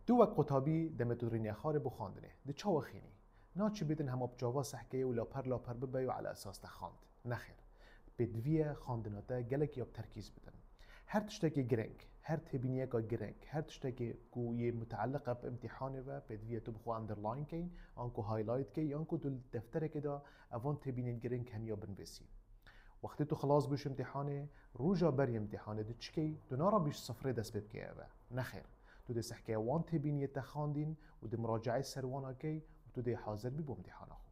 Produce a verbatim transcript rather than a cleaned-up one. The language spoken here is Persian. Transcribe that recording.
دو وقت قطابی دمتورینی خار بخواندنه ده چاو خینی ناچ بدن هم اب جاوا سحکه و لاپر لاپر ببی و على اساس تخاند نخیر بدویه خواندناتا گلک یاب ترکیز بدن هر تشتکی گرنگ هر تبینیه کا گرنگ هر تشتکی کو یه متعلقه بامتحانه و بدویه تو بخو اندرلاین کین آنکو هایلایت کی آنکو دل دفتر کدا اوان تبینین گرنگ هم یا بنویسی وقتی تو خلاص بوش امتحانه روجا بری امتحانه دو چکی دو نارا بیش صفره دست بد که اوه نخیر تو ده سحکه وان تبینیه تخاندین و ده مراجعه سروانا کی و تو ده حاضر بی بو امتحانه